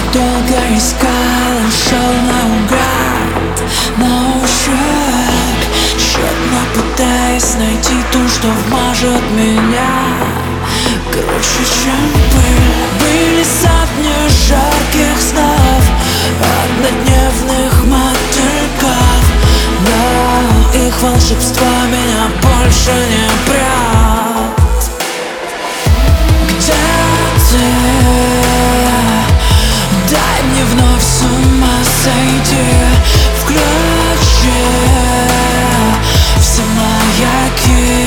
Долго искал и шел наугад, на ощупь, тщетно пытаясь найти то, что вмажет меня круче, чем пыль. Были сотни жарких снов, однодневных мотыльков, но их волшебство меня больше не прет. Где ты? Дай мне вновь с ума сойти, включи все маяки.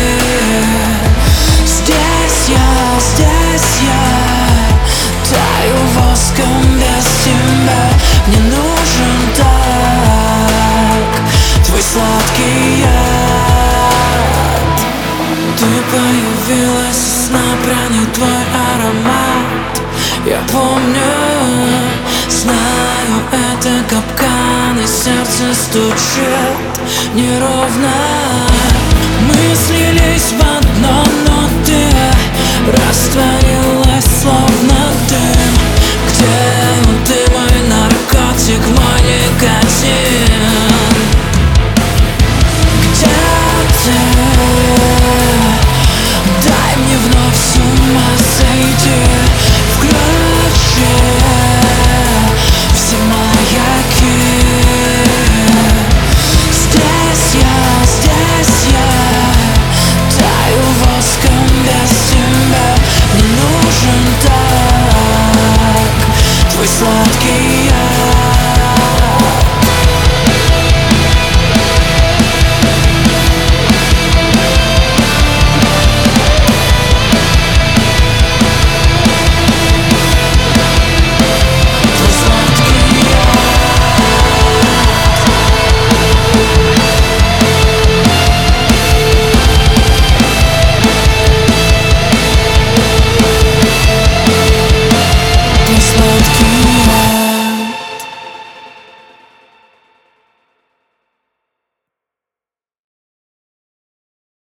Здесь я таю воском без тебя. Мне нужен так твой сладкий яд. Ты появилась из сна, проник твой аромат. Я помню, знаю, это капкан, и сердце стучит неровно. Мы слились в одном, но ты растворилась словно дым. Где ты, мой наркотик, мой никотин? Где ты? Дай мне вновь с ума сойти.